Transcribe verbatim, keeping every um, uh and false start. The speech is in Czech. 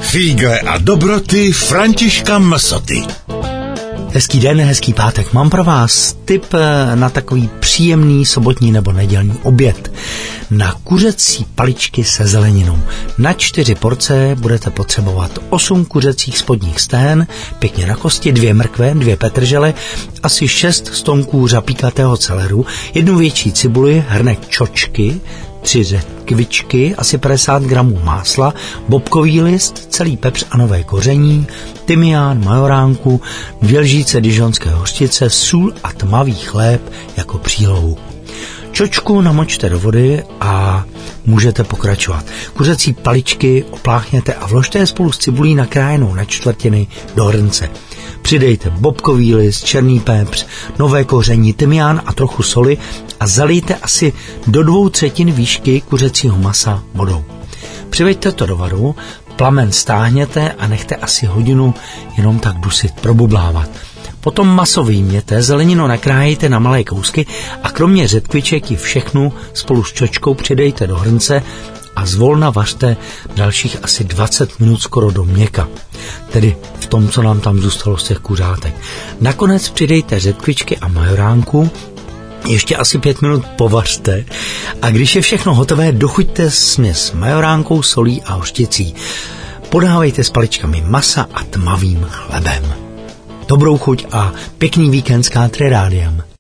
Fígle a dobroty Františka Msoty. Hezký den, hezký pátek. Mám pro vás tip na takový příjemný sobotní nebo nedělní oběd. Na kuřecí paličky se zeleninou. Na čtyři porce budete potřebovat osm kuřecích spodních stén, pěkně na kosti, dvě mrkve, dvě petržele, asi šest stonků řapíkatého celeru, jednu větší cibuli, hrnek čočky, tři řetkvičky, asi padesát gramů másla, bobkový list, celý pepř a nové koření, tymián, majoránku, dvě lžíce dižonské hořčice, sůl a tmavý chléb jako přílohu. Čočku namočte do vody a můžete pokračovat. Kuřecí paličky opláchněte a vložte je spolu s cibulí nakrájenou na čtvrtiny do hrnce. Přidejte bobkový list, černý pepř, nové koření, tymián a trochu soli a zalijte asi do dvou třetin výšky kuřecího masa vodou. Přiveďte to do varu, plamen stáhněte a nechte asi hodinu jenom tak dusit, probublávat. Potom maso vyjměte, zeleninu nakrájejte na malé kousky a kromě řetkviček i všechnu spolu s čočkou přidejte do hrnce a zvolna vařte dalších asi dvacet minut skoro do měka. Tedy v tom, co nám tam zůstalo z těch kuřátek. Nakonec přidejte řetkvičky a majoránku, ještě asi pět minut povařte a když je všechno hotové, dochuťte směs majoránkou, solí a hořčicí. Podávejte s paličkami masa a tmavým chlebem. Dobrou chuť a pěkný víkend s Country Rádiem.